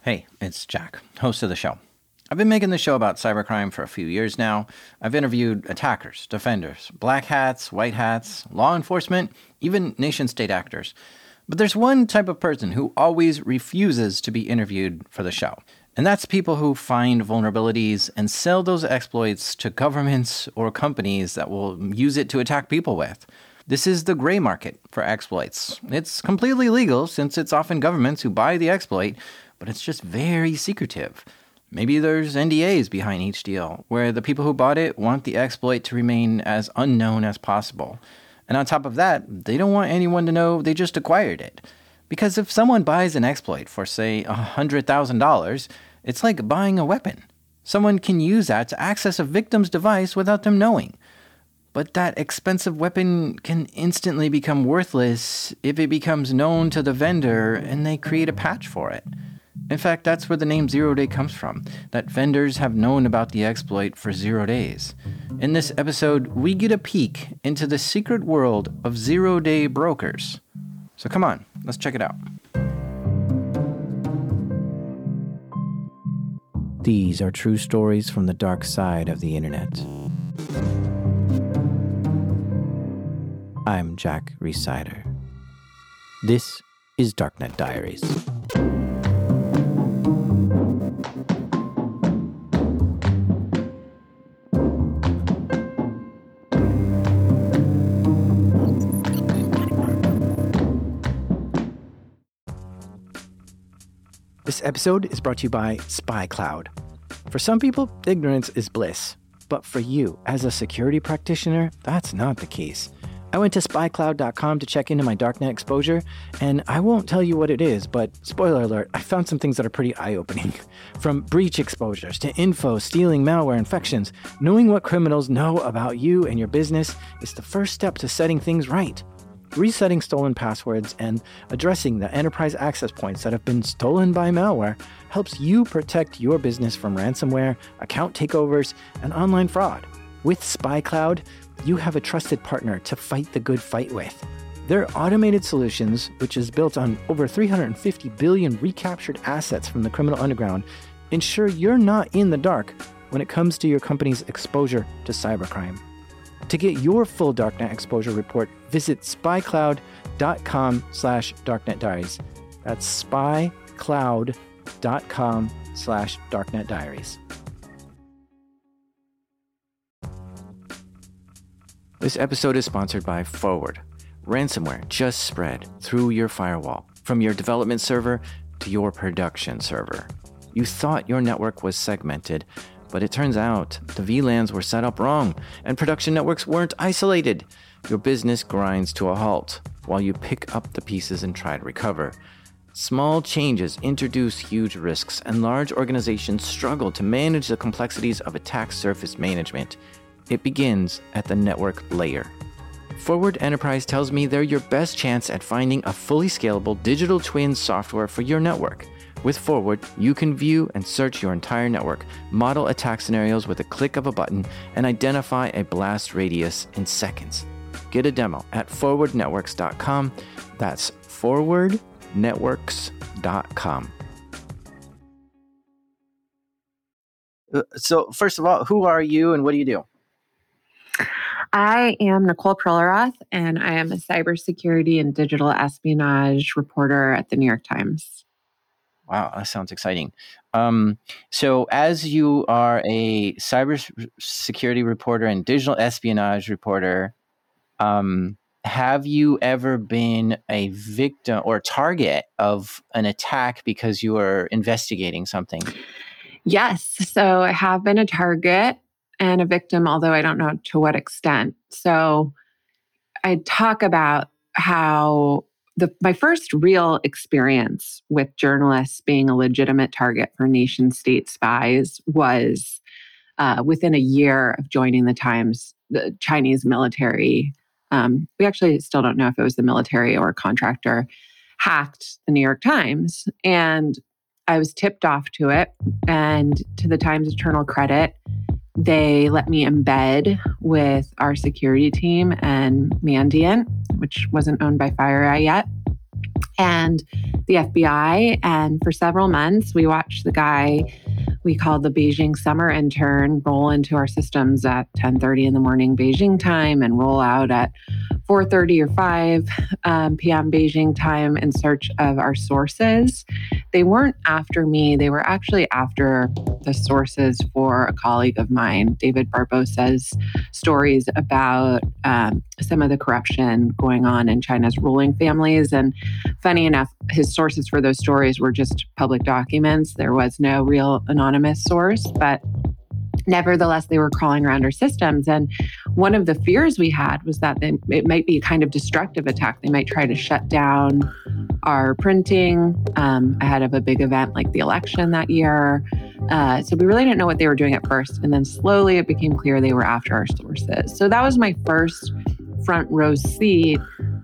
Hey, it's Jack, host of the show. I've been making the show about cybercrime for a few years now. I've interviewed attackers, defenders, black hats, white hats, law enforcement, even nation-state actors. But there's one type of person who always refuses to be interviewed for the show. And that's people who find vulnerabilities and sell those exploits to governments or companies that will use it to attack people with. This is the gray market for exploits. It's completely legal since it's often governments who buy the exploit, but it's just very secretive. Maybe there's NDAs behind each deal, where the people who bought it want the exploit to remain as unknown as possible. And on top of that, they don't want anyone to know they just acquired it. Because if someone buys an exploit for, say, $100,000, it's like buying a weapon. Someone can use that to access a victim's device without them knowing. But that expensive weapon can instantly become worthless if it becomes known to the vendor and they create a patch for it. In fact, that's where the name Zero Day comes from, that vendors have known about the exploit for 0 days. In this episode, we get a peek into the secret world of zero-day brokers. So come on, let's check it out. These are true stories from the dark side of the internet. I'm Jack Rhysider. This is Darknet Diaries. This episode is brought to you by SpyCloud. For some people, ignorance is bliss. But for you, as a security practitioner, that's not the case. I went to spycloud.com to check into my darknet exposure, and I won't tell you what it is, but spoiler alert, I found some things that are pretty eye-opening. From breach exposures to info, stealing, malware, infections, knowing what criminals know about you and your business is the first step to setting things right. Resetting stolen passwords and addressing the enterprise access points that have been stolen by malware helps you protect your business from ransomware, account takeovers, and online fraud. With SpyCloud, you have a trusted partner to fight the good fight with. Their automated solutions, which is built on over 350 billion recaptured assets from the criminal underground, ensure you're not in the dark when it comes to your company's exposure to cybercrime. To get your full Darknet exposure report, visit spycloud.com/darknetdiaries. That's spycloud.com/darknetdiaries. This episode is sponsored by Forward. Ransomware just spread through your firewall, from your development server to your production server. You thought your network was segmented, but it turns out the VLANs were set up wrong, and production networks weren't isolated. Your business grinds to a halt while you pick up the pieces and try to recover. Small changes introduce huge risks, and large organizations struggle to manage the complexities of attack surface management. It begins at the network layer. Forward Enterprise tells me they're your best chance at finding a fully scalable digital twin software for your network. With Forward, you can view and search your entire network, model attack scenarios with a click of a button, and identify a blast radius in seconds. Get a demo at forwardnetworks.com. That's forwardnetworks.com. So first of all, who are you and what do you do? I am Nicole Perleroth, and I am a cybersecurity and digital espionage reporter at the New York Times. Wow, that sounds exciting. So as you are a cybersecurity reporter and digital espionage reporter, have you ever been a victim or target of an attack because you were investigating something? Yes. So I have been a target and a victim, although I don't know to what extent. So I talk about how my first real experience with journalists being a legitimate target for nation state spies was within a year of joining the Times, the Chinese military. We actually still don't know if it was the military or a contractor hacked the New York Times. And I was tipped off to it. And to the Times' eternal credit, they let me embed with our security team and Mandiant, which wasn't owned by FireEye yet. and the FBI. And for several months, we watched the guy we called the Beijing summer intern roll into our systems at 10:30 in the morning Beijing time and roll out at 4:30 or 5 p.m. Beijing time in search of our sources. They weren't after me. They were actually after the sources for a colleague of mine, David Barbosa's stories about some of the corruption going on in China's ruling families. And funny enough, his sources for those stories were just public documents. There was no real anonymous source, but nevertheless, they were crawling around our systems. And one of the fears we had was that it might be a kind of destructive attack. They might try to shut down our printing ahead of a big event like the election that year. So we really didn't know what they were doing at first. And then slowly it became clear they were after our sources. So that was my first front row seat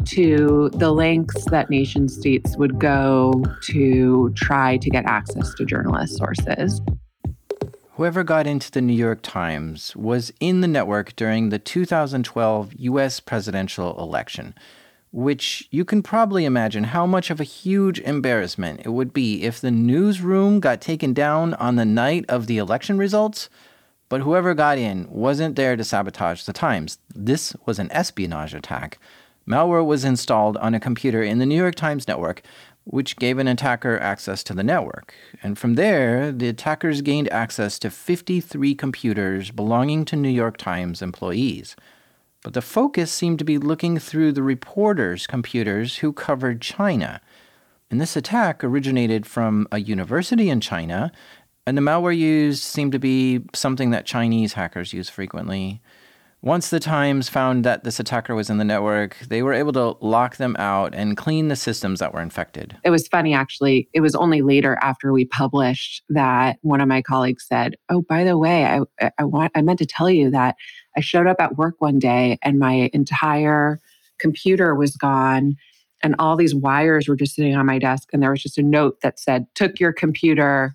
to the lengths that nation states would go to try to get access to journalist sources. Whoever got into the New York Times was in the network during the 2012 U.S. presidential election, which you can probably imagine how much of a huge embarrassment it would be if the newsroom got taken down on the night of the election results. But whoever got in wasn't there to sabotage the Times. This was an espionage attack. Malware was installed on a computer in the New York Times network, which gave an attacker access to the network. And from there, the attackers gained access to 53 computers belonging to New York Times employees. But the focus seemed to be looking through the reporters' computers who covered China. And this attack originated from a university in China, and the malware used seemed to be something that Chinese hackers use frequently. Once the Times found that this attacker was in the network, they were able to lock them out and clean the systems that were infected. It was funny, actually. It was only later after we published that one of my colleagues said, "Oh, by the way, I meant to tell you that I showed up at work one day and my entire computer was gone and all these wires were just sitting on my desk. And there was just a note that said, took your computer,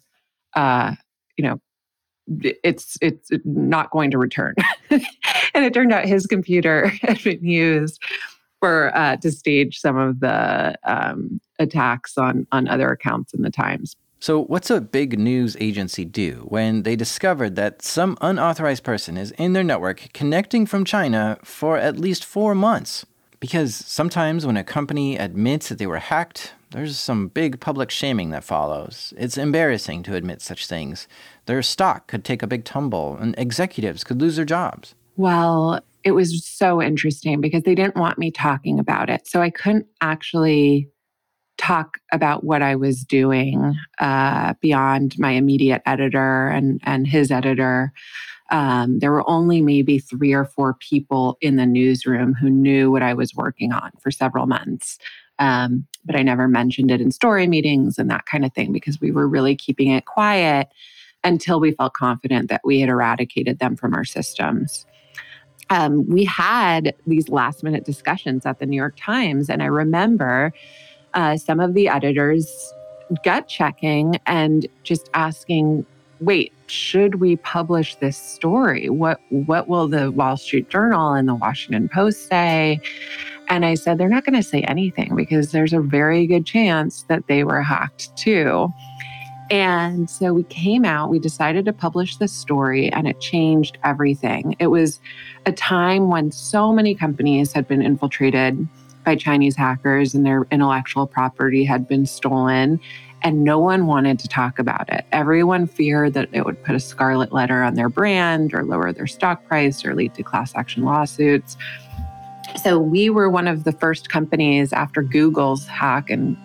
it's not going to return." And it turned out his computer had been used to stage some of the attacks on other accounts in the Times. So what's a big news agency do when they discovered that some unauthorized person is in their network connecting from China for at least 4 months? Because sometimes when a company admits that they were hacked, there's some big public shaming that follows. It's embarrassing to admit such things. Their stock could take a big tumble, and executives could lose their jobs. Well, it was so interesting because they didn't want me talking about it. So I couldn't actually talk about what I was doing beyond my immediate editor and his editor. There were only maybe 3 or 4 people in the newsroom who knew what I was working on for several months. But I never mentioned it in story meetings and that kind of thing because we were really keeping it quiet until we felt confident that we had eradicated them from our systems. We had these last-minute discussions at the New York Times, and I remember some of the editors gut checking and just asking, wait, should we publish this story? What will the Wall Street Journal and the Washington Post say? And I said, they're not going to say anything because there's a very good chance that they were hacked too. And so we came out, we decided to publish this story, and it changed everything. It was a time when so many companies had been infiltrated by Chinese hackers and their intellectual property had been stolen, and no one wanted to talk about it. Everyone feared that it would put a scarlet letter on their brand or lower their stock price or lead to class action lawsuits. So we were one of the first companies after Google's hack in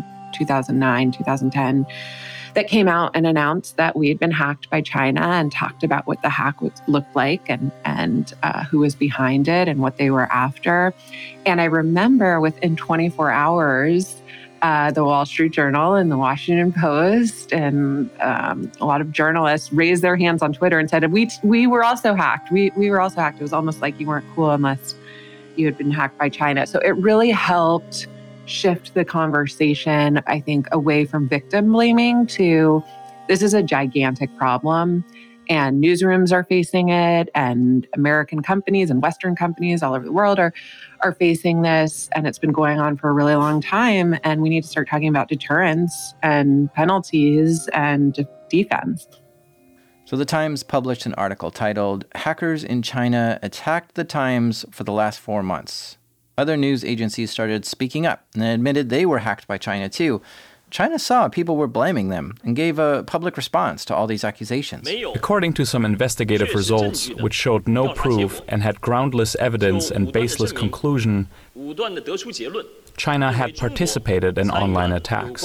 2009, 2010, that came out and announced that we had been hacked by China and talked about what the hack looked like and who was behind it and what they were after. And I remember within 24 hours, the Wall Street Journal and the Washington Post and a lot of journalists raised their hands on Twitter and said, we were also hacked. We were also hacked. It was almost like you weren't cool unless you had been hacked by China. So it really helped shift the conversation, I think, away from victim blaming to this is a gigantic problem And newsrooms are facing it, and American companies and Western companies all over the world are facing this. And it's been going on for a really long time. And we need to start talking about deterrence and penalties and defense. So the Times published an article titled, "Hackers in China Attacked the Times for the Last 4 Months." Other news agencies started speaking up and admitted they were hacked by China too. China saw people were blaming them and gave a public response to all these accusations. According to some investigative results, which showed no proof and had groundless evidence and baseless conclusion, China had participated in online attacks.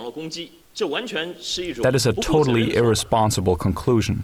That is a totally irresponsible conclusion.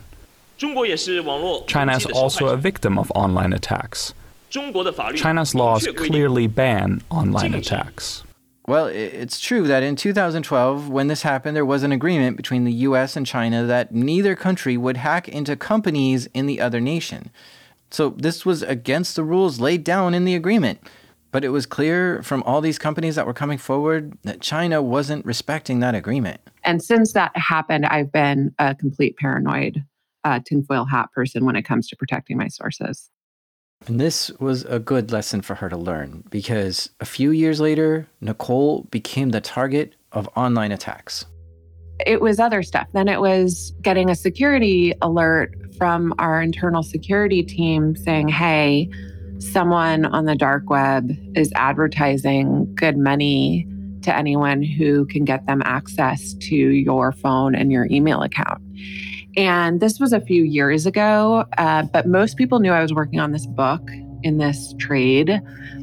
China is also a victim of online attacks. China's laws clearly ban online attacks. Well, it's true that in 2012, when this happened, there was an agreement between the US and China that neither country would hack into companies in the other nation. So this was against the rules laid down in the agreement. But it was clear from all these companies that were coming forward that China wasn't respecting that agreement. And since that happened, I've been a complete paranoid tinfoil hat person when it comes to protecting my sources. And this was a good lesson for her to learn because a few years later, Nicole became the target of online attacks. It was other stuff. Then it was getting a security alert from our internal security team saying, hey, someone on the dark web is advertising good money to anyone who can get them access to your phone and your email account. And this was a few years ago, but most people knew I was working on this book in this trade.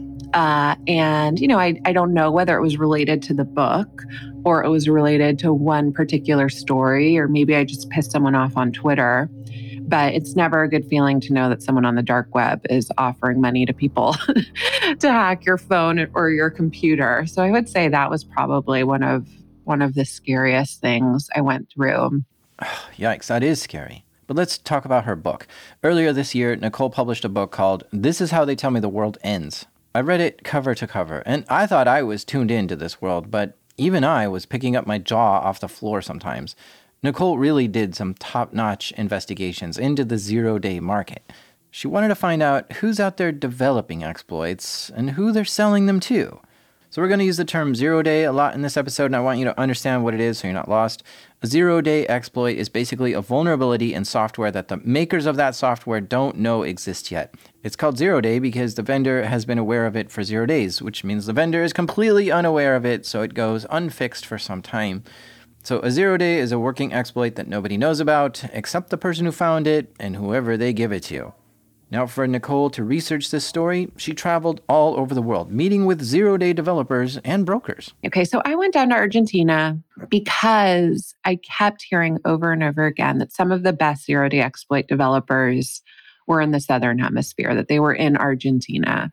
And, I don't know whether it was related to the book or it was related to one particular story, or maybe I just pissed someone off on Twitter. But it's never a good feeling to know that someone on the dark web is offering money to people to hack your phone or your computer. So I would say that was probably one of the scariest things I went through. Yikes, that is scary. But let's talk about her book. Earlier this year, Nicole published a book called This Is How They Tell Me the World Ends. I read it cover to cover, and I thought I was tuned into this world, but even I was picking up my jaw off the floor sometimes. Nicole really did some top-notch investigations into the zero-day market. She wanted to find out who's out there developing exploits and who they're selling them to. So we're going to use the term zero-day a lot in this episode, and I want you to understand what it is so you're not lost. A zero-day exploit is basically a vulnerability in software that the makers of that software don't know exists yet. It's called zero-day because the vendor has been aware of it for 0 days, which means the vendor is completely unaware of it, so it goes unfixed for some time. So a zero-day is a working exploit that nobody knows about, except the person who found it and whoever they give it to. Now, for Nicole to research this story, she traveled all over the world, meeting with zero-day developers and brokers. Okay, so I went down to Argentina because I kept hearing over and over again that some of the best zero-day exploit developers were in the Southern Hemisphere, that they were in Argentina.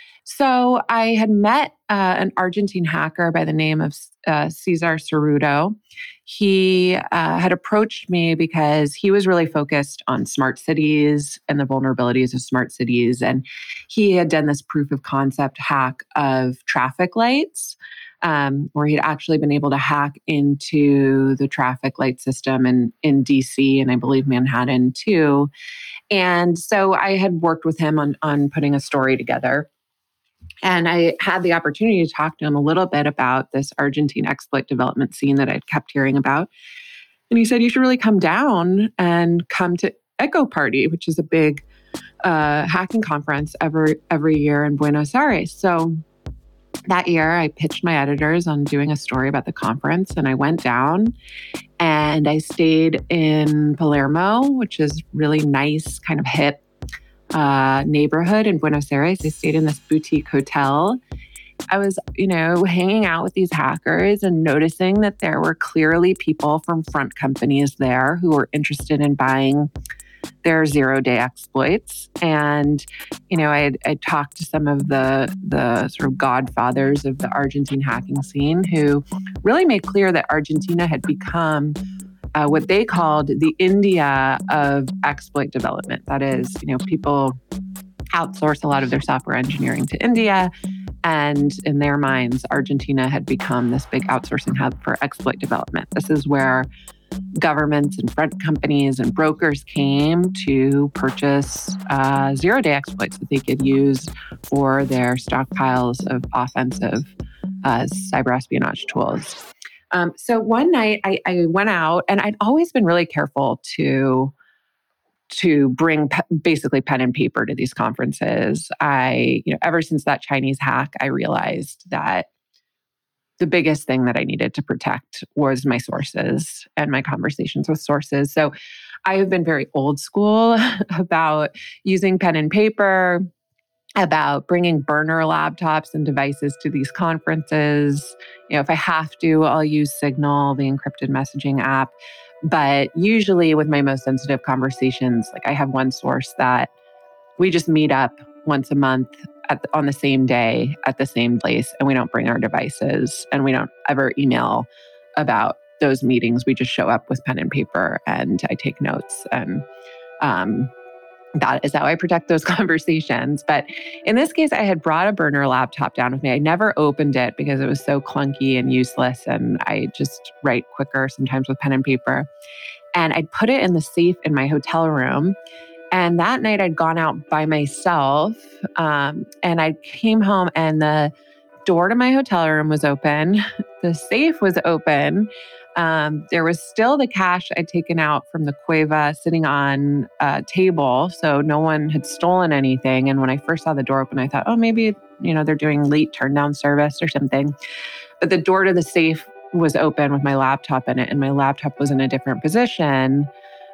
So I had met an Argentine hacker by the name of Cesar Cerruto. He had approached me because he was really focused on smart cities and the vulnerabilities of smart cities. And he had done this proof of concept hack of traffic lights, where he'd actually been able to hack into the traffic light system in DC and I believe Manhattan too. And so I had worked with him on putting a story together. And I had the opportunity to talk to him a little bit about this Argentine exploit development scene that I'd kept hearing about. And he said, you should really come down and come to Echo Party, which is a big hacking conference every year in Buenos Aires. So that year, I pitched my editors on doing a story about the conference. And I went down and I stayed in Palermo, which is really nice, kind of hip neighborhood in Buenos Aires. I stayed in this boutique hotel. I was, hanging out with these hackers and noticing that there were clearly people from front companies there who were interested in buying their zero-day exploits. And, I talked to some of the sort of godfathers of the Argentine hacking scene who really made clear that Argentina had become what they called the India of exploit development. That is, people outsource a lot of their software engineering to India. And in their minds, Argentina had become this big outsourcing hub for exploit development. This is where governments and front companies and brokers came to purchase zero-day exploits that they could use for their stockpiles of offensive cyber espionage tools. So one night I went out, and I'd always been really careful to bring basically pen and paper to these conferences. Ever since that Chinese hack, I realized that the biggest thing that I needed to protect was my sources and my conversations with sources. So I have been very old school about using pen and paper, about bringing burner laptops and devices to these conferences. If I have to, I'll use Signal, the encrypted messaging app. But usually with my most sensitive conversations, like I have one source that we just meet up once a month on the same day at the same place, and we don't bring our devices, and we don't ever email about those meetings. We just show up with pen and paper, and I take notes, and that is how I protect those conversations. But in this case, I had brought a burner laptop down with me. I never opened it because it was so clunky and useless, and I just write quicker sometimes with pen and paper. And I'd put it in the safe in my hotel room. And that night I'd gone out by myself, and I came home, and the door to my hotel room was open. The safe was open. There was still the cash I'd taken out from the Cueva sitting on a table. So no one had stolen anything. And when I first saw the door open, I thought, oh, maybe, they're doing late turn down service or something. But the door to the safe was open with my laptop in it, and my laptop was in a different position.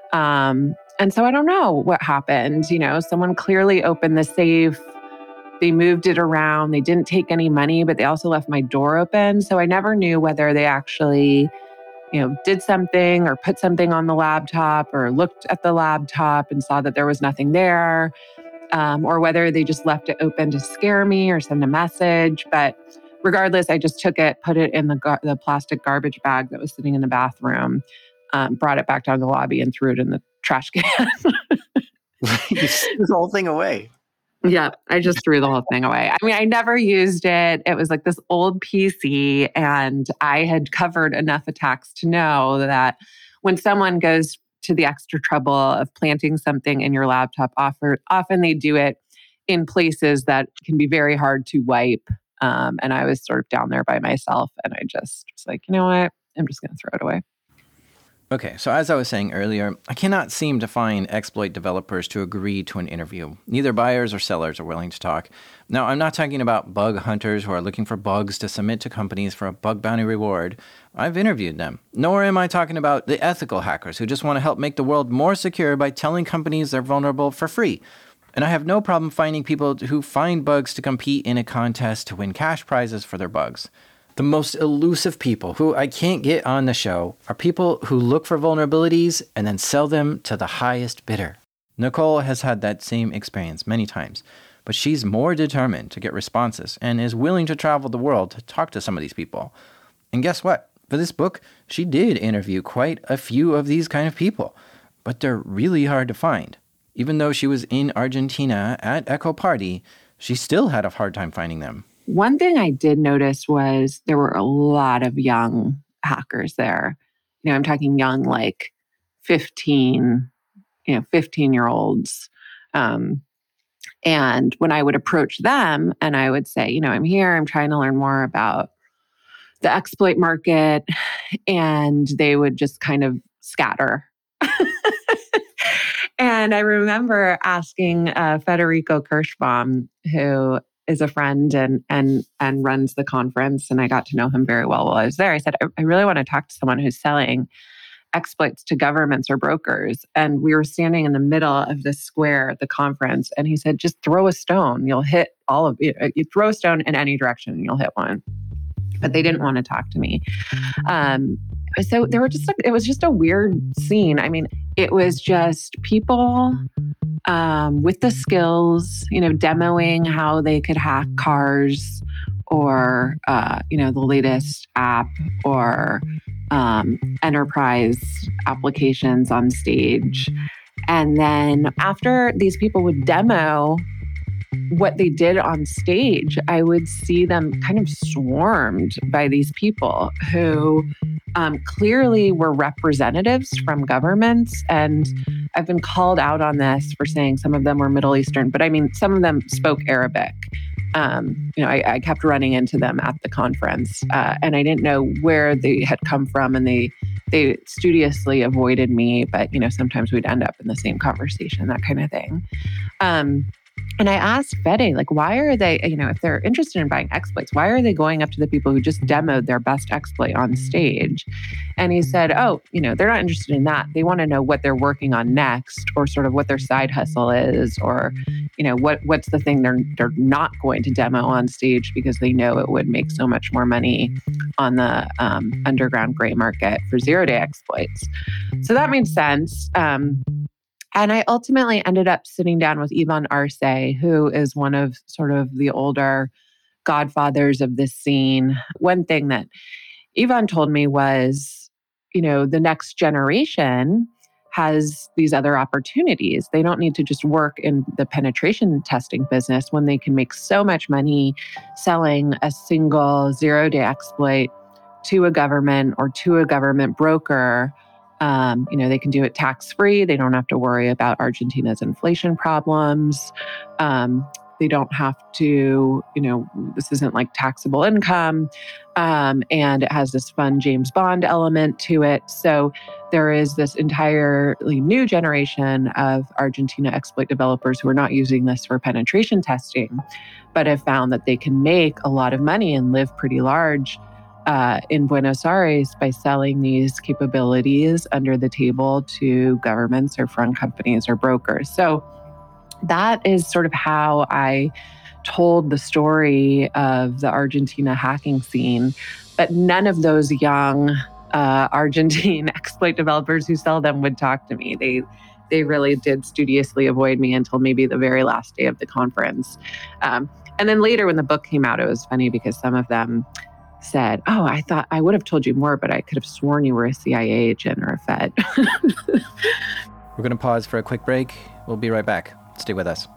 And so I don't know what happened. Someone clearly opened the safe. They moved it around. They didn't take any money, but they also left my door open. So I never knew whether they actually, did something or put something on the laptop or looked at the laptop and saw that there was nothing there, or whether they just left it open to scare me or send a message. But regardless, I just took it, put it in the plastic garbage bag that was sitting in the bathroom, brought it back down to the lobby and threw it in the trash can. You threw the whole thing away. Yeah, I just threw the whole thing away. I mean, I never used it. It was like this old PC, and I had covered enough attacks to know that when someone goes to the extra trouble of planting something in your laptop, often they do it in places that can be very hard to wipe. And I was sort of down there by myself, and I just was like, you know what? I'm just going to throw it away. Okay, so as I was saying earlier, I cannot seem to find exploit developers to agree to an interview. Neither buyers or sellers are willing to talk. Now, I'm not talking about bug hunters who are looking for bugs to submit to companies for a bug bounty reward. I've interviewed them. Nor am I talking about the ethical hackers who just want to help make the world more secure by telling companies they're vulnerable for free. And I have no problem finding people who find bugs to compete in a contest to win cash prizes for their bugs. The most elusive people who I can't get on the show are people who look for vulnerabilities and then sell them to the highest bidder. Nicole has had that same experience many times, but she's more determined to get responses and is willing to travel the world to talk to some of these people. And guess what? For this book, she did interview quite a few of these kind of people, but they're really hard to find. Even though she was in Argentina at Echo Party, she still had a hard time finding them. One thing I did notice was there were a lot of young hackers there. I'm talking young, like 15-year-olds. And when I would approach them and I would say, I'm here, I'm trying to learn more about the exploit market, and they would just kind of scatter. And I remember asking Federico Kirschbaum, who is a friend and runs the conference, and I got to know him very well while I was there. I said, I really want to talk to someone who's selling exploits to governments or brokers. And we were standing in the middle of the square at the conference, and he said, just throw a stone. You'll hit all of it. You throw a stone in any direction and you'll hit one. But they didn't want to talk to me. So it was just a weird scene. I mean, it was just people with the skills, demoing how they could hack cars or, the latest app or enterprise applications on stage. And then after these people would demo what they did on stage, I would see them kind of swarmed by these people who clearly were representatives from governments. And I've been called out on this for saying some of them were Middle Eastern, but I mean, some of them spoke Arabic. I kept running into them at the conference, and I didn't know where they had come from, and they studiously avoided me, but, sometimes we'd end up in the same conversation, that kind of thing. And I asked Fede, why are they, if they're interested in buying exploits, why are they going up to the people who just demoed their best exploit on stage? And he said, they're not interested in that. They want to know what they're working on next, or sort of what their side hustle is, or, what's the thing they're not going to demo on stage because they know it would make so much more money on the underground gray market for zero-day exploits. So that made sense. And I ultimately ended up sitting down with Ivan Arce, who is one of sort of the older godfathers of this scene. One thing that Ivan told me was, the next generation has these other opportunities. They don't need to just work in the penetration testing business when they can make so much money selling a single zero-day exploit to a government or to a government broker. They can do it tax-free. They don't have to worry about Argentina's inflation problems. They don't have to, this isn't like taxable income. And it has this fun James Bond element to it. So there is this entirely new generation of Argentina exploit developers who are not using this for penetration testing, but have found that they can make a lot of money and live pretty large in Buenos Aires by selling these capabilities under the table to governments or front companies or brokers. So that is sort of how I told the story of the Argentina hacking scene. But none of those young Argentine exploit developers who sell them would talk to me. They really did studiously avoid me until maybe the very last day of the conference. And then later when the book came out, it was funny because some of them said, I thought I would have told you more, but I could have sworn you were a CIA agent or a Fed. We're going to pause for a quick break. We'll be right back. Stay with us.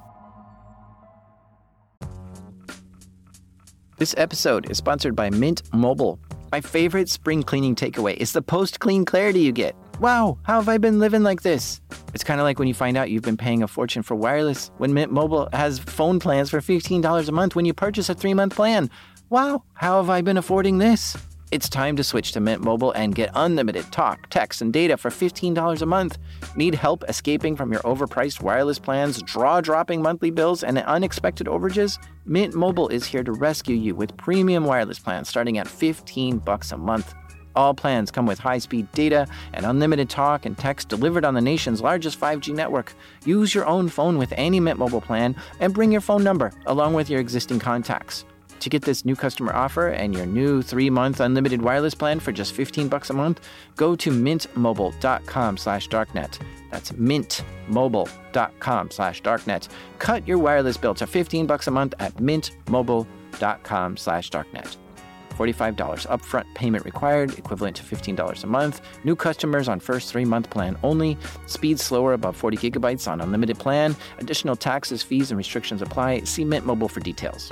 This episode is sponsored by Mint Mobile. My favorite spring cleaning takeaway is the post-clean clarity you get. Wow, how have I been living like this? It's kind of like when you find out you've been paying a fortune for wireless when Mint Mobile has phone plans for $15 a month when you purchase a 3-month plan. Wow, how have I been affording this? It's time to switch to Mint Mobile and get unlimited talk, text, and data for $15 a month. Need help escaping from your overpriced wireless plans, jaw-dropping monthly bills, and unexpected overages? Mint Mobile is here to rescue you with premium wireless plans starting at $15 a month. All plans come with high-speed data and unlimited talk and text delivered on the nation's largest 5G network. Use your own phone with any Mint Mobile plan and bring your phone number along with your existing contacts. To get this new customer offer and your new 3-month unlimited wireless plan for just $15 a month, go to mintmobile.com/darknet. That's mintmobile.com/darknet. Cut your wireless bill to $15 a month at mintmobile.com/darknet. $45 upfront payment required, equivalent to $15 a month. New customers on first 3-month plan only. Speed slower above 40 gigabytes on unlimited plan. Additional taxes, fees, and restrictions apply. See Mint Mobile for details.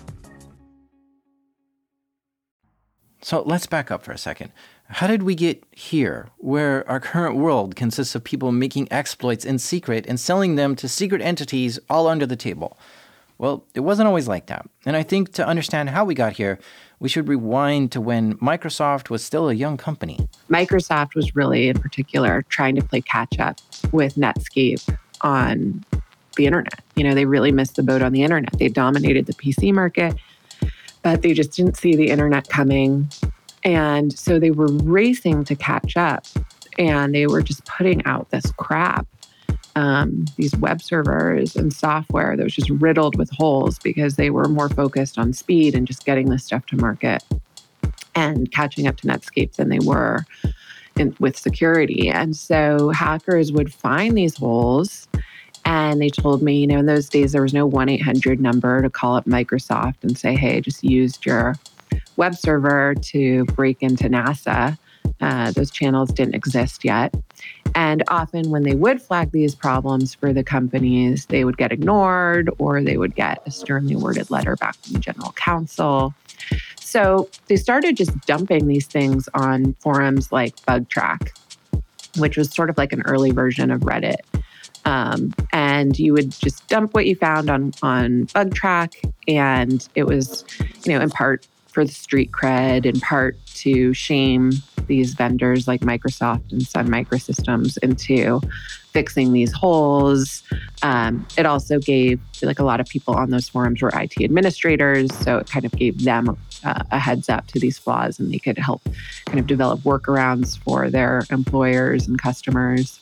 So let's back up for a second. How did we get here, where our current world consists of people making exploits in secret and selling them to secret entities all under the table? Well, it wasn't always like that. And I think to understand how we got here, we should rewind to when Microsoft was still a young company. Microsoft was really, in particular, trying to play catch up with Netscape on the internet. They really missed the boat on the internet. They dominated the PC market, but they just didn't see the internet coming. And so they were racing to catch up, and they were just putting out this crap, these web servers and software that was just riddled with holes because they were more focused on speed and just getting this stuff to market and catching up to Netscape than they were with security. And so hackers would find these holes. And they told me, in those days, there was no 1-800 number to call up Microsoft and say, hey, I just used your web server to break into NASA. Those channels didn't exist yet. And often when they would flag these problems for the companies, they would get ignored or they would get a sternly worded letter back from the general counsel. So they started just dumping these things on forums like BugTrack, which was sort of like an early version of Reddit. And you would just dump what you found on BugTrack, and it was, in part for the street cred, in part to shame these vendors like Microsoft and Sun Microsystems into fixing these holes. It also gave, a lot of people on those forums were IT administrators, so it kind of gave them a heads up to these flaws, and they could help kind of develop workarounds for their employers and customers.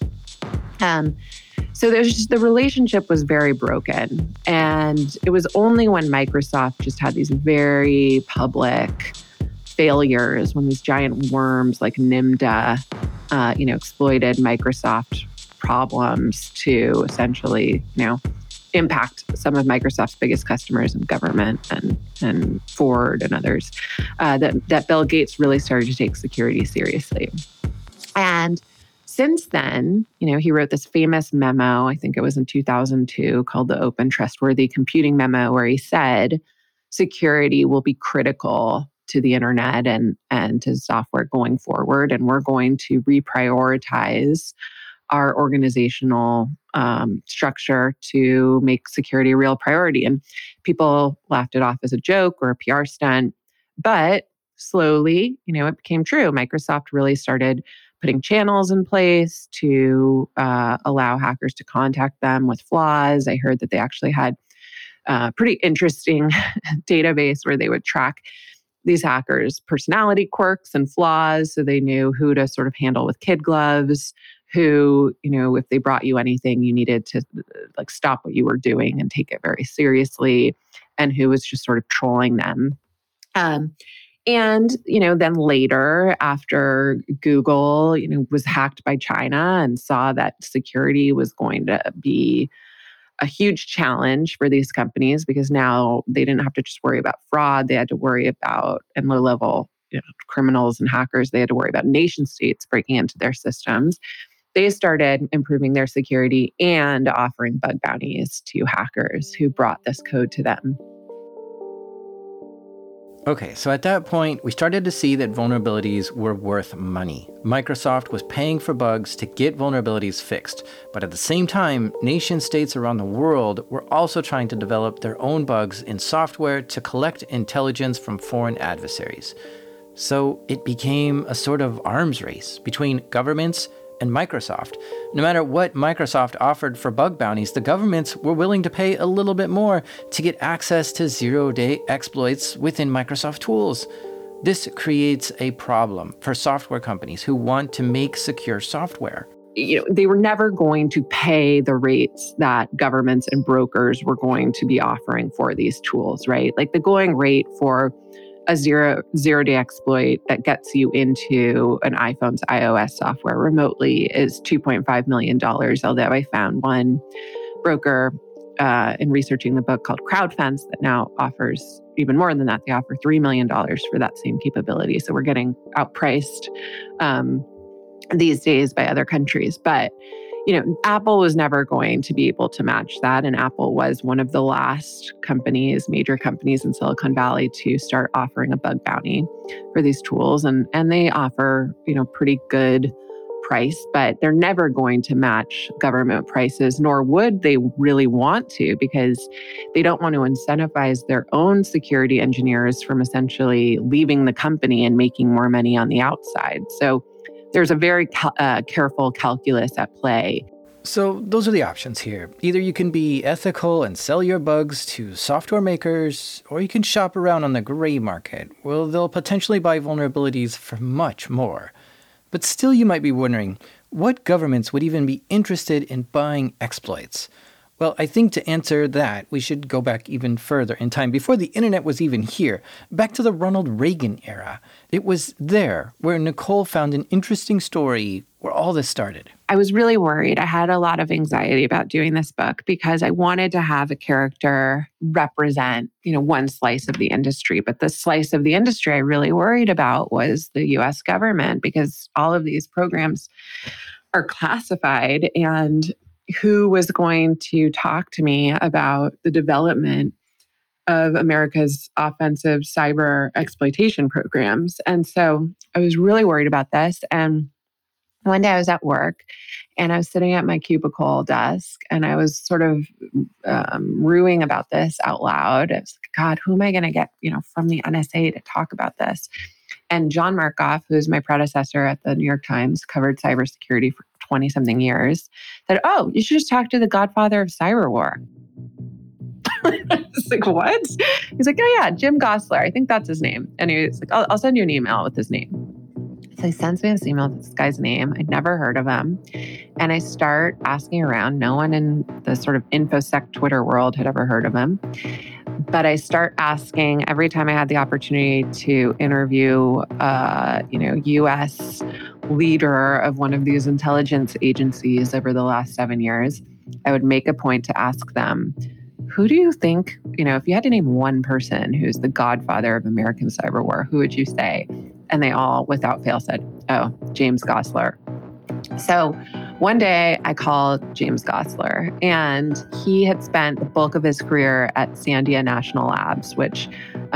So there's just, the relationship was very broken. And it was only when Microsoft just had these very public failures, when these giant worms like Nimda, exploited Microsoft problems to essentially, impact some of Microsoft's biggest customers in government and Ford and others, that Bill Gates really started to take security seriously. And since then, he wrote this famous memo, I think it was in 2002, called the Open Trustworthy Computing Memo, where he said security will be critical to the internet and to software going forward. And we're going to reprioritize our organizational structure to make security a real priority. And people laughed it off as a joke or a PR stunt. But slowly, it became true. Microsoft really started putting channels in place to allow hackers to contact them with flaws. I heard that they actually had a pretty interesting database where they would track these hackers' personality quirks and flaws, so they knew who to sort of handle with kid gloves, who, if they brought you anything, you needed to stop what you were doing and take it very seriously, and who was just sort of trolling them. And, then later, after Google, was hacked by China and saw that security was going to be a huge challenge for these companies, because now they didn't have to just worry about fraud. They had to worry about, and low-level criminals and hackers, they had to worry about nation states breaking into their systems. They started improving their security and offering bug bounties to hackers who brought this code to them. Okay, so at that point, we started to see that vulnerabilities were worth money. Microsoft was paying for bugs to get vulnerabilities fixed, but at the same time, nation states around the world were also trying to develop their own bugs in software to collect intelligence from foreign adversaries. So it became a sort of arms race between governments and Microsoft. No matter what Microsoft offered for bug bounties, the governments were willing to pay a little bit more to get access to zero-day exploits within Microsoft tools. This creates a problem for software companies who want to make secure software. They were never going to pay the rates that governments and brokers were going to be offering for these tools, right? Like the going rate for a zero-day exploit that gets you into an iPhone's iOS software remotely is $2.5 million, although I found one broker in researching the book called CrowdFence that now offers even more than that. They offer $3 million for that same capability. So we're getting outpriced these days by other countries. But Apple was never going to be able to match that. And Apple was one of the last major companies in Silicon Valley to start offering a bug bounty for these tools. And they offer, pretty good price, but they're never going to match government prices, nor would they really want to, because they don't want to incentivize their own security engineers from essentially leaving the company and making more money on the outside. So there's a very careful calculus at play. So those are the options here. Either you can be ethical and sell your bugs to software makers, or you can shop around on the gray market, where they'll potentially buy vulnerabilities for much more. But still, you might be wondering, what governments would even be interested in buying exploits? Well, I think to answer that, we should go back even further in time, before the internet was even here, back to the Ronald Reagan era. It was there where Nicole found an interesting story where all this started. I was really worried. I had a lot of anxiety about doing this book because I wanted to have a character represent, one slice of the industry. But the slice of the industry I really worried about was the US government, because all of these programs are classified, and who was going to talk to me about the development of America's offensive cyber exploitation programs. And so I was really worried about this. And one day I was at work and I was sitting at my cubicle desk and I was sort of ruing about this out loud. I was like, God, who am I going to get, from the NSA to talk about this? And John Markoff, who's my predecessor at the New York Times, covered cybersecurity for 20-something years, said, oh, you should just talk to the godfather of cyber war. I was like, what? He's like, oh yeah, Jim Gosler. I think that's his name. And he was like, I'll send you an email with his name. So he sends me this email with this guy's name. I'd never heard of him. And I start asking around. No one in the sort of InfoSec Twitter world had ever heard of him. But I start asking every time I had the opportunity to interview U.S. leader of one of these intelligence agencies over the last 7 years, I would make a point to ask them, who do you think, if you had to name one person who's the godfather of American cyber war, who would you say? And they all, without fail, said, oh, James Gosler. So one day I called James Gosler, and he had spent the bulk of his career at Sandia National Labs, which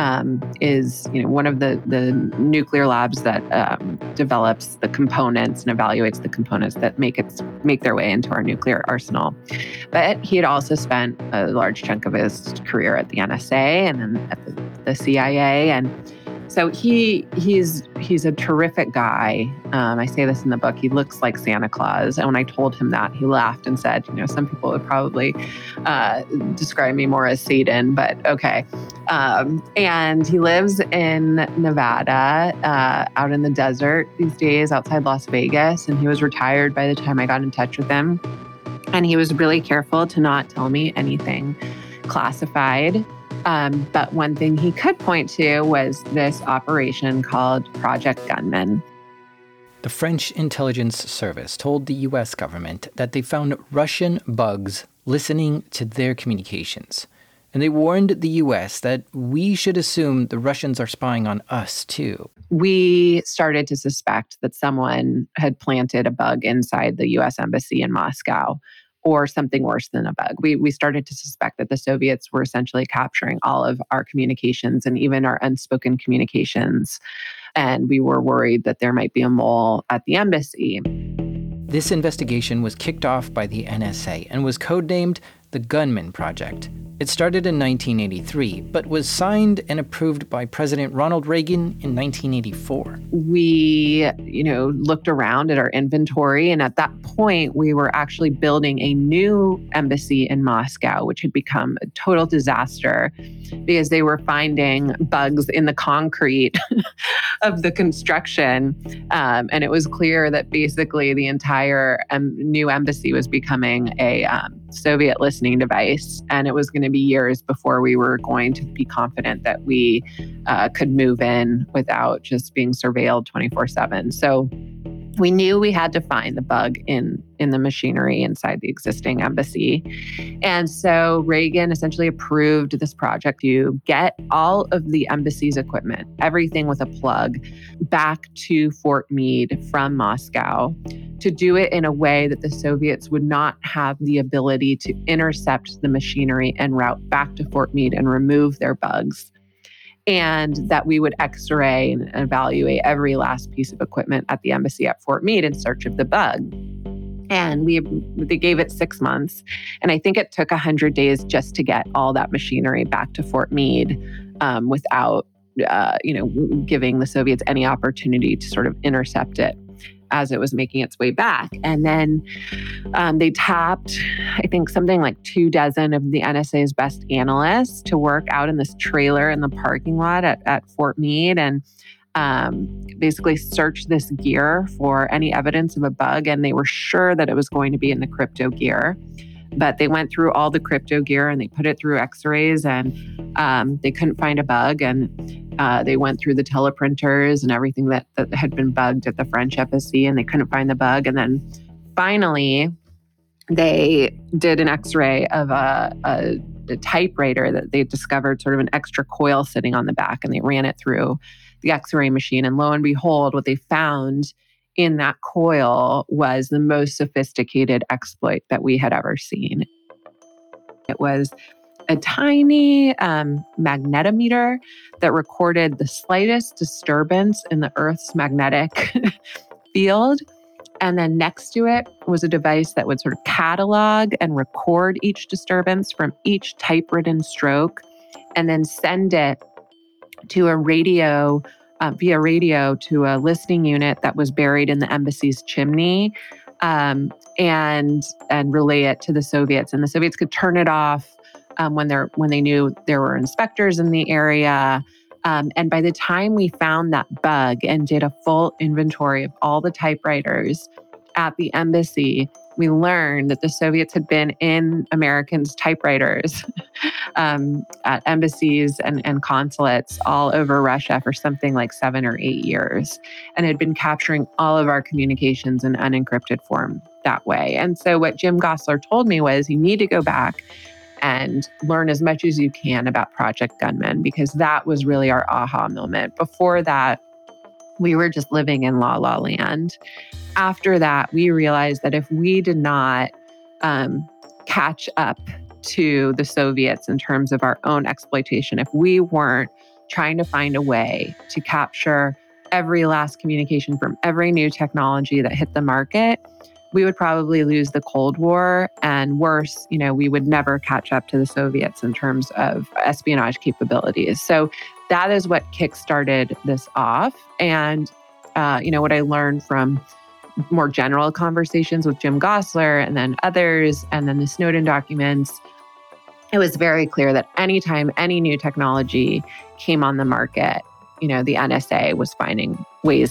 is one of the nuclear labs that develops the components and evaluates the components that make their way into our nuclear arsenal. But he had also spent a large chunk of his career at the NSA and then at the CIA, and so he's a terrific guy. I say this in the book. He looks like Santa Claus. And when I told him that, he laughed and said, some people would probably describe me more as Satan, but okay. And he lives in Nevada, out in the desert these days, outside Las Vegas. And he was retired by the time I got in touch with him. And he was really careful to not tell me anything classified. But one thing he could point to was this operation called Project Gunman. The French intelligence service told the U.S. government that they found Russian bugs listening to their communications. And they warned the U.S. that we should assume the Russians are spying on us, too. We started to suspect that someone had planted a bug inside the U.S. Embassy in Moscow, or something worse than a bug. We started to suspect that the Soviets were essentially capturing all of our communications and even our unspoken communications. And we were worried that there might be a mole at the embassy. This investigation was kicked off by the NSA and was codenamed the Gunman Project. It started in 1983, but was signed and approved by President Ronald Reagan in 1984. We, looked around at our inventory, and at that point, we were actually building a new embassy in Moscow, which had become a total disaster because they were finding bugs in the concrete of the construction. And it was clear that basically the entire new embassy was becoming a Soviet listening device, and it was going to be years before we were going to be confident that we could move in without just being surveilled 24/7. So we knew we had to find the bug in the machinery inside the existing embassy. And so Reagan essentially approved this project to get all of the embassy's equipment, everything with a plug, back to Fort Meade from Moscow, to do it in a way that the Soviets would not have the ability to intercept the machinery and route back to Fort Meade and remove their bugs. And that we would X-ray and evaluate every last piece of equipment at the embassy at Fort Meade in search of the bug. And they gave it 6 months. And I think it took 100 days just to get all that machinery back to Fort Meade without, giving the Soviets any opportunity to sort of intercept it as it was making its way back. And then they tapped, I think, something like 24 of the NSA's best analysts to work out in this trailer in the parking lot at Fort Meade and basically search this gear for any evidence of a bug. And they were sure that it was going to be in the crypto gear. But they went through all the crypto gear and they put it through X-rays and they couldn't find a bug. And they went through the teleprinters and everything that had been bugged at the French embassy and they couldn't find the bug. And then finally, they did an X-ray of a typewriter that they discovered sort of an extra coil sitting on the back, and they ran it through the X-ray machine. And lo and behold, what they found in that coil was the most sophisticated exploit that we had ever seen. It was a tiny magnetometer that recorded the slightest disturbance in the Earth's magnetic field. And then next to it was a device that would sort of catalog and record each disturbance from each typewritten stroke and then send it to a radio, via radio to a listening unit that was buried in the embassy's chimney and relay it to the Soviets. And the Soviets could turn it off when they knew there were inspectors in the area. And by the time we found that bug and did a full inventory of all the typewriters at the embassy, we learned that the Soviets had been in Americans' typewriters at embassies and consulates all over Russia for something like 7 or 8 years, and had been capturing all of our communications in unencrypted form that way. And so what Jim Gosler told me was, you need to go back and learn as much as you can about Project Gunman, because that was really our aha moment. Before that, we were just living in la la land. After that, we realized that if we did not catch up to the Soviets in terms of our own exploitation, if we weren't trying to find a way to capture every last communication from every new technology that hit the market, we would probably lose the Cold War, and worse, we would never catch up to the Soviets in terms of espionage capabilities. So that is what kickstarted this off. And, what I learned from more general conversations with Jim Gosler and then others, and then the Snowden documents, it was very clear that anytime any new technology came on the market, the NSA was finding ways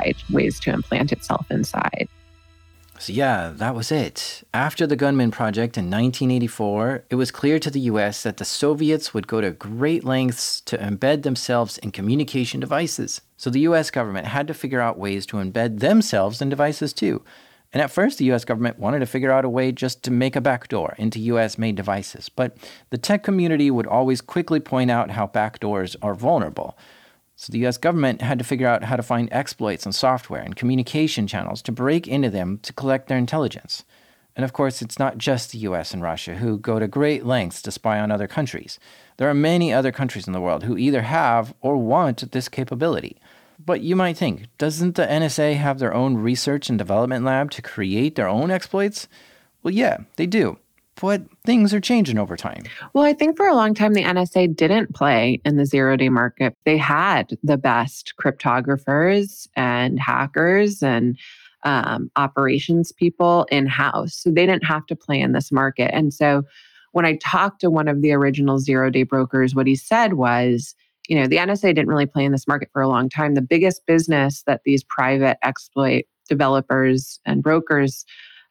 to implant itself inside. So yeah, that was it. After the Gunman Project in 1984, it was clear to the US that the Soviets would go to great lengths to embed themselves in communication devices. So the US government had to figure out ways to embed themselves in devices too. And at first, the US government wanted to figure out a way just to make a backdoor into US-made devices. But the tech community would always quickly point out how backdoors are vulnerable. So the US government had to figure out how to find exploits in software and communication channels to break into them to collect their intelligence. And of course, it's not just the US and Russia who go to great lengths to spy on other countries. There are many other countries in the world who either have or want this capability. But you might think, doesn't the NSA have their own research and development lab to create their own exploits? Well, yeah, they do. But things are changing over time. Well, I think for a long time, the NSA didn't play in the zero-day market. They had the best cryptographers and hackers and operations people in-house. So they didn't have to play in this market. And so when I talked to one of the original zero-day brokers, what he said was, the NSA didn't really play in this market for a long time. The biggest business that these private exploit developers and brokers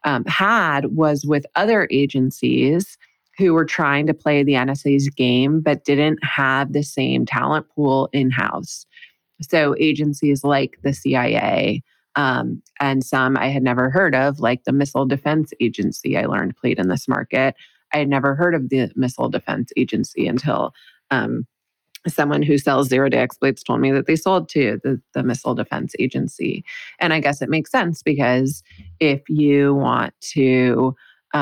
had was with other agencies who were trying to play the NSA's game, but didn't have the same talent pool in-house. So agencies like the CIA and some I had never heard of, like the Missile Defense Agency, I learned played in this market. I had never heard of the Missile Defense Agency until someone who sells zero-day exploits told me that they sold to the Missile Defense Agency. And I guess it makes sense, because if you want to,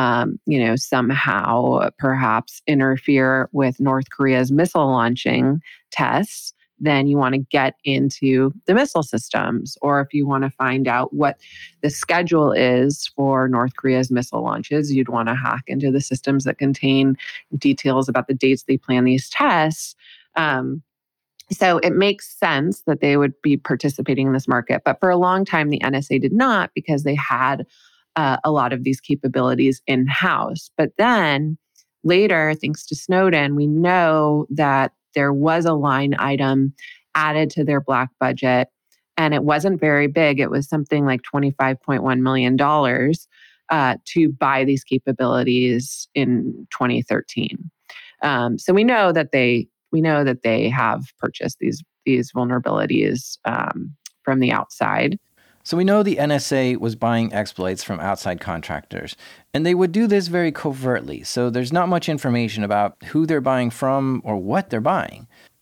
somehow perhaps interfere with North Korea's missile launching tests, then you want to get into the missile systems. Or if you want to find out what the schedule is for North Korea's missile launches, you'd want to hack into the systems that contain details about the dates they plan these tests. So it makes sense that they would be participating in this market. But for a long time, the NSA did not, because they had a lot of these capabilities in-house. But then later, thanks to Snowden, we know that there was a line item added to their black budget, and it wasn't very big. It was something like $25.1 million to buy these capabilities in 2013. So we know that they have purchased these vulnerabilities from the outside. So we know the NSA was buying exploits from outside contractors, and they would do this very covertly, so there's not much information about who they're buying from or what they're buying.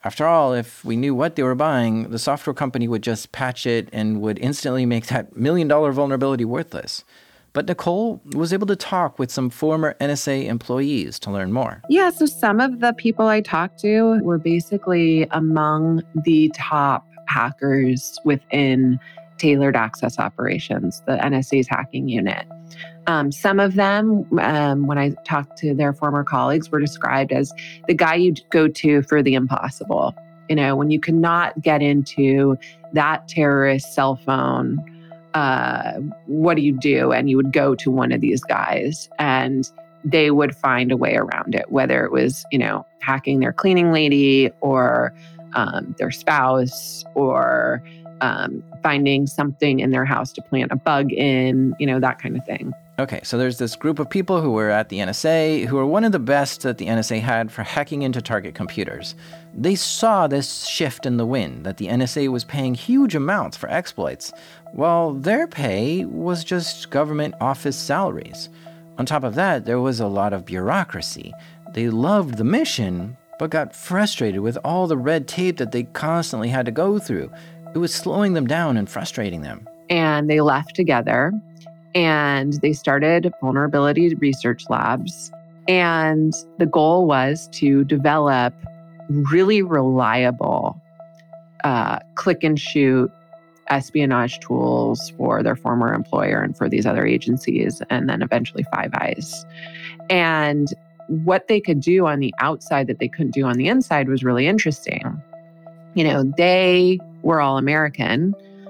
After all, if we knew what they were buying, the software company would just patch it and would instantly make that $1 million vulnerability worthless. But Nicole was able to talk with some former NSA employees to learn more. Yeah, so some of the people I talked to were basically among the top hackers within Tailored Access Operations, the NSA's hacking unit. Some of them, when I talked to their former colleagues, were described as the guy you go to for the impossible. You know, when you cannot get into that terrorist cell phone, what do you do? And you would go to one of these guys and they would find a way around it, whether it was, you know, hacking their cleaning lady or their spouse or finding something in their house to plant a bug in, you know, that kind of thing. Okay, so there's this group of people who were at the NSA who were one of the best that the NSA had for hacking into target computers. They saw this shift in the wind, that the NSA was paying huge amounts for exploits, while their pay was just government office salaries. On top of that, there was a lot of bureaucracy. They loved the mission, but got frustrated with all the red tape that they constantly had to go through. It was slowing them down and frustrating them. And they left together. And they started vulnerability research labs. And the goal was to develop really reliable click and shoot espionage tools for their former employer and for these other agencies, and then eventually Five Eyes. And what they could do on the outside that they couldn't do on the inside was really interesting. You know, they were all American,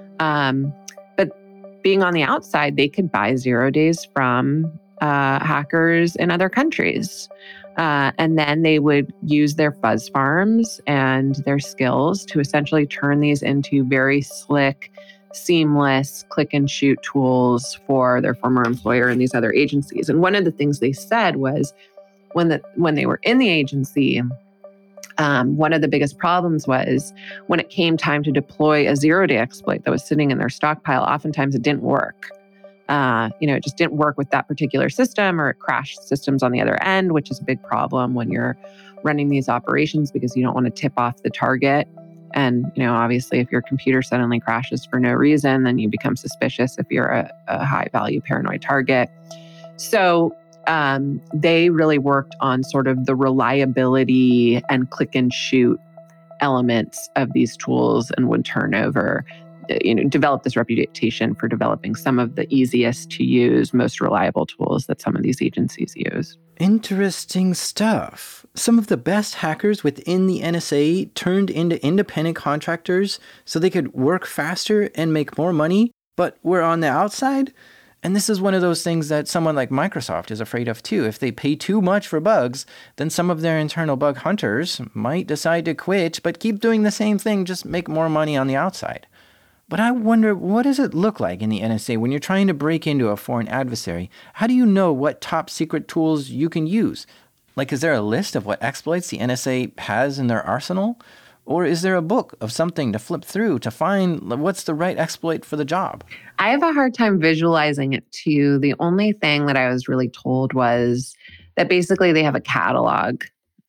but being on the outside, they could buy 0 days from hackers in other countries. And then they would use their fuzz farms and their skills to essentially turn these into very slick, seamless click and shoot tools for their former employer and these other agencies. And one of the things they said was when they were in the agency, one of the biggest problems was when it came time to deploy a 0-day exploit that was sitting in their stockpile, oftentimes it didn't work. It just didn't work with that particular system, or it crashed systems on the other end, which is a big problem when you're running these operations because you don't want to tip off the target. And, obviously, if your computer suddenly crashes for no reason, then you become suspicious if you're a high-value paranoid target. So they really worked on sort of the reliability and click and shoot elements of these tools and would turn over, develop this reputation for developing some of the easiest to use, most reliable tools that some of these agencies use. Interesting stuff. Some of the best hackers within the NSA turned into independent contractors so they could work faster and make more money, but were on the outside. And this is one of those things that someone like Microsoft is afraid of too. If they pay too much for bugs, then some of their internal bug hunters might decide to quit, but keep doing the same thing, just make more money on the outside. But I wonder, what does it look like in the NSA when you're trying to break into a foreign adversary? How do you know what top secret tools you can use? Like, is there a list of what exploits the NSA has in their arsenal? Or is there a book of something to flip through to find what's the right exploit for the job? I have a hard time visualizing it too. The only thing that I was really told was that basically they have a catalog,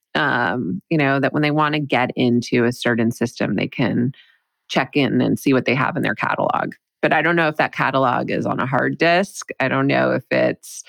that when they want to get into a certain system, they can check in and see what they have in their catalog. But I don't know if that catalog is on a hard disk. I don't know if it's,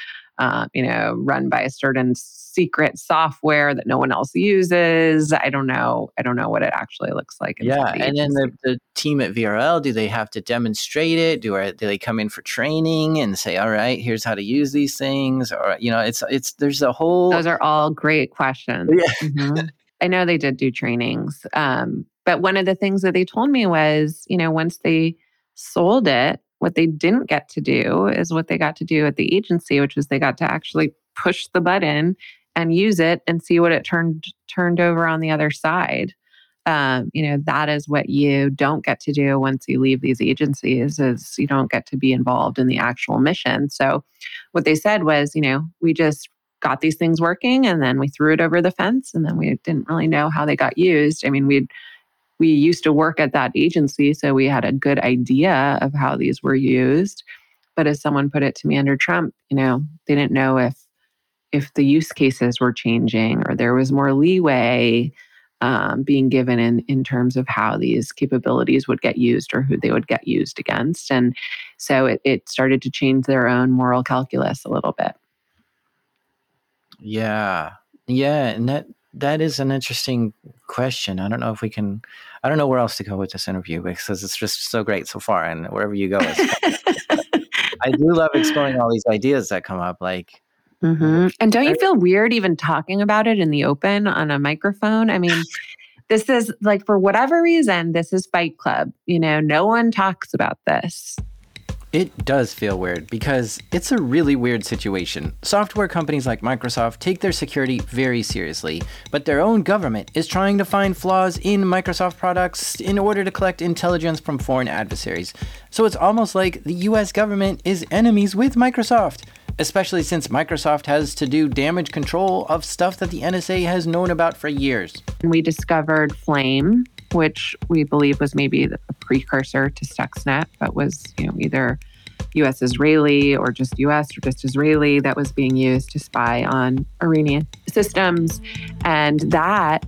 run by a certain secret software that no one else uses. I don't know what it actually looks like. Yeah, and then the team at VRL, do they have to demonstrate it? Do they come in for training and say, all right, here's how to use these things? Or, there's a whole... Those are all great questions. Yeah. Mm-hmm. I know they did do trainings. But one of the things that they told me was, once they sold it, what they didn't get to do is what they got to do at the agency, which was they got to actually push the button and use it and see what it turned over on the other side. That is what you don't get to do once you leave these agencies, is you don't get to be involved in the actual mission. So what they said was, we just got these things working and then we threw it over the fence and then we didn't really know how they got used. I mean, we used to work at that agency, so we had a good idea of how these were used. But as someone put it to me under Trump, they didn't know if the use cases were changing or there was more leeway. being given in terms of how these capabilities would get used or who they would get used against. And so it started to change their own moral calculus a little bit. Yeah. And that is an interesting question. I don't know where else to go with this interview because it's just so great so far. And wherever you go, I do love exploring all these ideas that come up. Like, mm-hmm. And don't you feel weird even talking about it in the open on a microphone? I mean, this is like, for whatever reason, this is Fight Club. No one talks about this. It does feel weird because it's a really weird situation. Software companies like Microsoft take their security very seriously, but their own government is trying to find flaws in Microsoft products in order to collect intelligence from foreign adversaries. So it's almost like the US government is enemies with Microsoft, especially since Microsoft has to do damage control of stuff that the NSA has known about for years. We discovered Flame, which we believe was maybe a precursor to Stuxnet, but was either U.S. Israeli or just U.S. or just Israeli that was being used to spy on Iranian systems. And that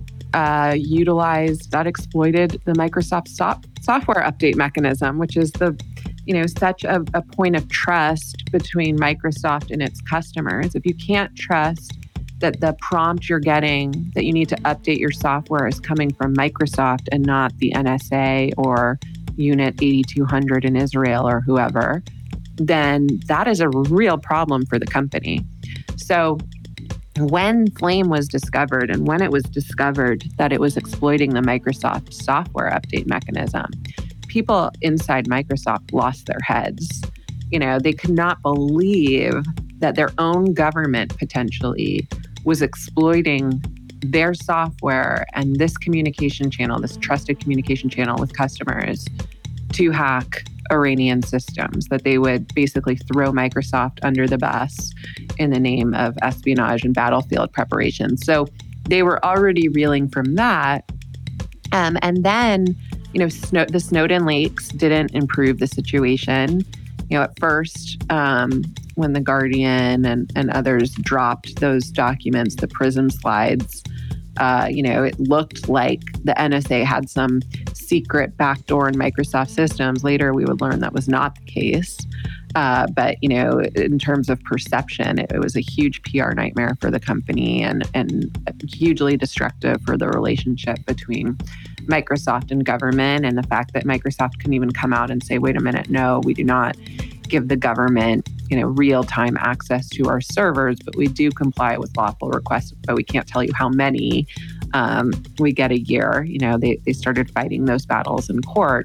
exploited the Microsoft software update mechanism, which is such a point of trust between Microsoft and its customers. If you can't trust that the prompt you're getting that you need to update your software is coming from Microsoft and not the NSA or Unit 8200 in Israel or whoever, then that is a real problem for the company. So when Flame was discovered and when it was discovered that it was exploiting the Microsoft software update mechanism, people inside Microsoft lost their heads. They could not believe that their own government potentially was exploiting their software and this communication channel, this trusted communication channel with customers to hack Iranian systems, that they would basically throw Microsoft under the bus in the name of espionage and battlefield preparation. So they were already reeling from that. And then, the Snowden leaks didn't improve the situation. At first, when The Guardian and others dropped those documents, the PRISM slides, it looked like the NSA had some secret backdoor in Microsoft systems. Later, we would learn that was not the case. But, in terms of perception, it was a huge PR nightmare for the company and hugely destructive for the relationship between Microsoft and government, and the fact that Microsoft couldn't even come out and say, wait a minute, no, we do not give the government, real-time access to our servers, but we do comply with lawful requests, but we can't tell you how many we get a year. They started fighting those battles in court.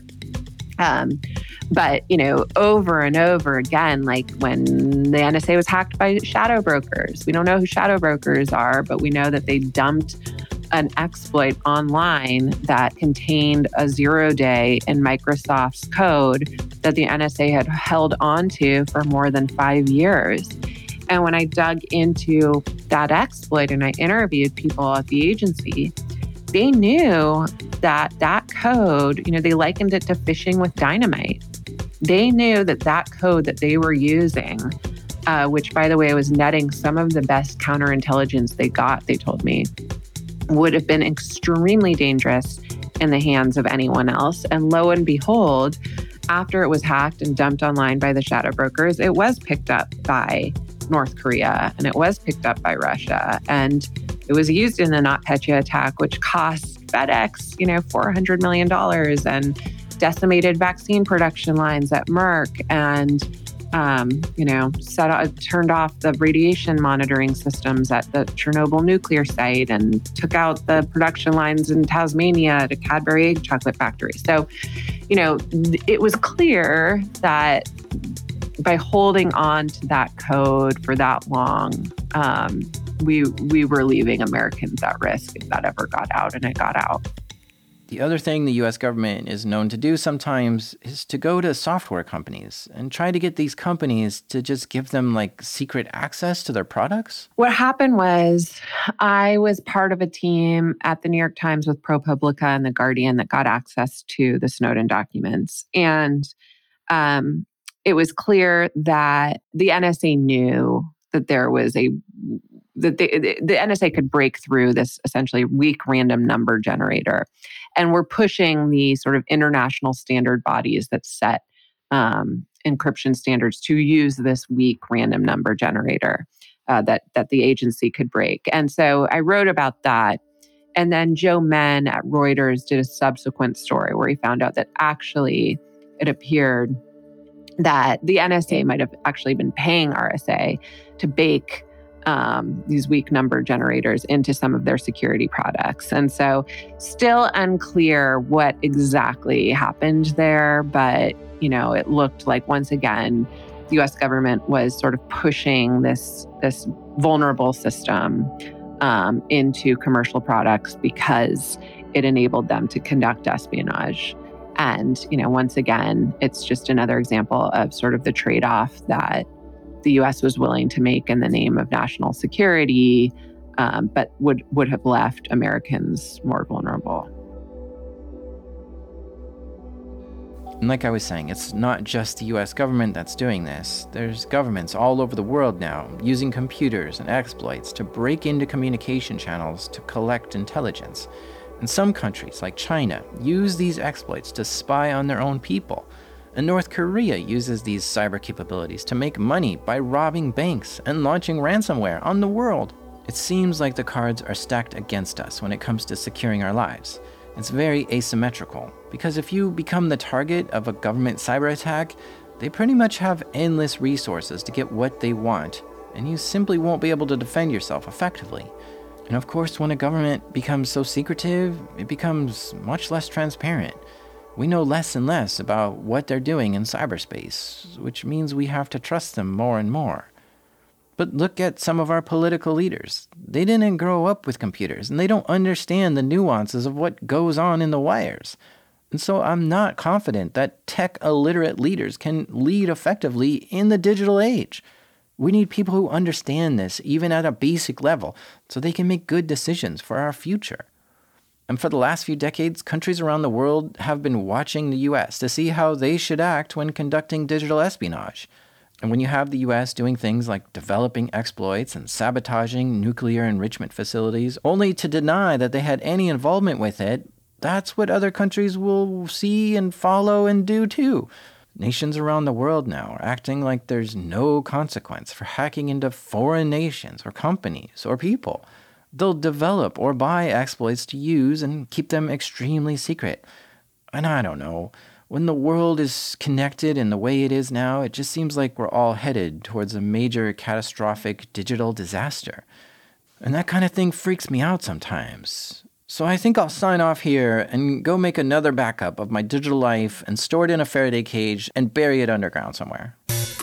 But, over and over again, like when the NSA was hacked by shadow brokers, we don't know who shadow brokers are, but we know that they dumped an exploit online that contained a 0-day in Microsoft's code that the NSA had held onto for more than 5 years. And when I dug into that exploit and I interviewed people at the agency, they knew that code, they likened it to fishing with dynamite. They knew that code that they were using, which, by the way, was netting some of the best counterintelligence they got, they told me, would have been extremely dangerous in the hands of anyone else. And lo and behold, after it was hacked and dumped online by the shadow brokers, it was picked up by North Korea and it was picked up by Russia. And it was used in the NotPetya attack, which cost FedEx, $400 million and decimated vaccine production lines at Merck and turned off the radiation monitoring systems at the Chernobyl nuclear site and took out the production lines in Tasmania at a Cadbury egg chocolate factory. So, it was clear that by holding on to that code for that long, we were leaving Americans at risk if that ever got out, and it got out. The other thing the U.S. government is known to do sometimes is to go to software companies and try to get these companies to just give them secret access to their products. What happened was I was part of a team at the New York Times with ProPublica and The Guardian that got access to the Snowden documents. And it was clear that the NSA knew that there was a that the NSA could break through this essentially weak random number generator. And we're pushing the sort of international standard bodies that set encryption standards to use this weak random number generator that the agency could break. And so I wrote about that. And then Joe Menn at Reuters did a subsequent story where he found out that actually it appeared that the NSA might have actually been paying RSA to bake these weak number generators into some of their security products. And so still unclear what exactly happened there, but it looked like once again, the US government was sort of pushing this vulnerable system into commercial products because it enabled them to conduct espionage. And, once again, it's just another example of sort of the trade-off that the US was willing to make in the name of national security, but would have left Americans more vulnerable. And like I was saying, it's not just the US government that's doing this. There's governments all over the world now using computers and exploits to break into communication channels to collect intelligence. And some countries, like China, use these exploits to spy on their own people. And North Korea uses these cyber capabilities to make money by robbing banks and launching ransomware on the world. It seems like the cards are stacked against us when it comes to securing our lives. It's very asymmetrical, because if you become the target of a government cyber attack, they pretty much have endless resources to get what they want, and you simply won't be able to defend yourself effectively. And of course, when a government becomes so secretive, it becomes much less transparent. We know less and less about what they're doing in cyberspace, which means we have to trust them more and more. But look at some of our political leaders. They didn't grow up with computers, and they don't understand the nuances of what goes on in the wires. And so I'm not confident that tech-illiterate leaders can lead effectively in the digital age. We need people who understand this, even at a basic level, so they can make good decisions for our future. And for the last few decades, countries around the world have been watching the US to see how they should act when conducting digital espionage. And when you have the US doing things like developing exploits and sabotaging nuclear enrichment facilities, only to deny that they had any involvement with it, that's what other countries will see and follow and do too. Nations around the world now are acting like there's no consequence for hacking into foreign nations or companies or people. They'll develop or buy exploits to use and keep them extremely secret. And I don't know. When the world is connected in the way it is now, it just seems like we're all headed towards a major catastrophic digital disaster. And that kind of thing freaks me out sometimes. So I think I'll sign off here and go make another backup of my digital life and store it in a Faraday cage and bury it underground somewhere.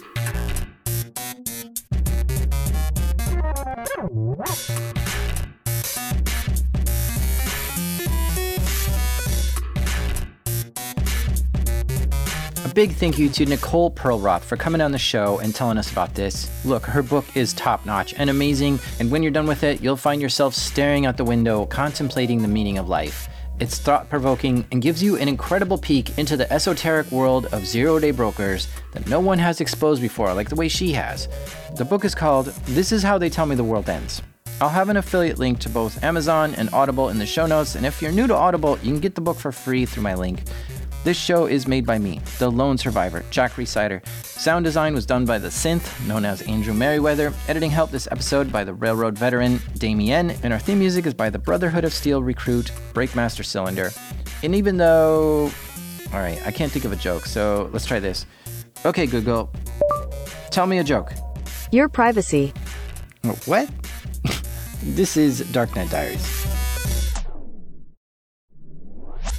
Big thank you to Nicole Perlroth for coming on the show and telling us about this. Look, her book is top-notch and amazing, and when you're done with it, you'll find yourself staring out the window, contemplating the meaning of life. It's thought-provoking and gives you an incredible peek into the esoteric world of zero-day brokers that no one has exposed before, like the way she has. The book is called This Is How They Tell Me the World Ends. I'll have an affiliate link to both Amazon and Audible in the show notes, and if you're new to Audible, you can get the book for free through my link. This show is made by me, the lone survivor, Jack Rhysider. Sound design was done by the synth, known as Andrew Merriweather. Editing help this episode by the railroad veteran, Damien. And our theme music is by the Brotherhood of Steel recruit, Breakmaster Cylinder. And even though... Alright, I can't think of a joke, so let's try this. Okay, Google, tell me a joke. Your privacy. What? This is Darknet Diaries.